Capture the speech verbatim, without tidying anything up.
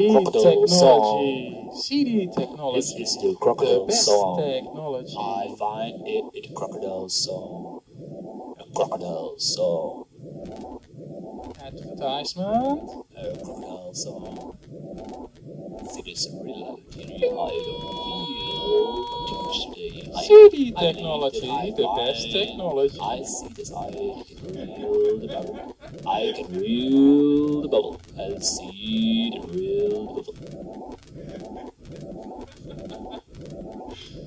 the crocodile technology. song. C D technology. It's, it's the The crocodile best song. technology. I find it in the crocodile song. A crocodile song. Advertisement. A crocodile song. It is a reality I don't feel too much today. I, C D I technology. believe that The I best find- technology. I see this, I can reel the bubble. I can reel the bubble. I see the real bubble.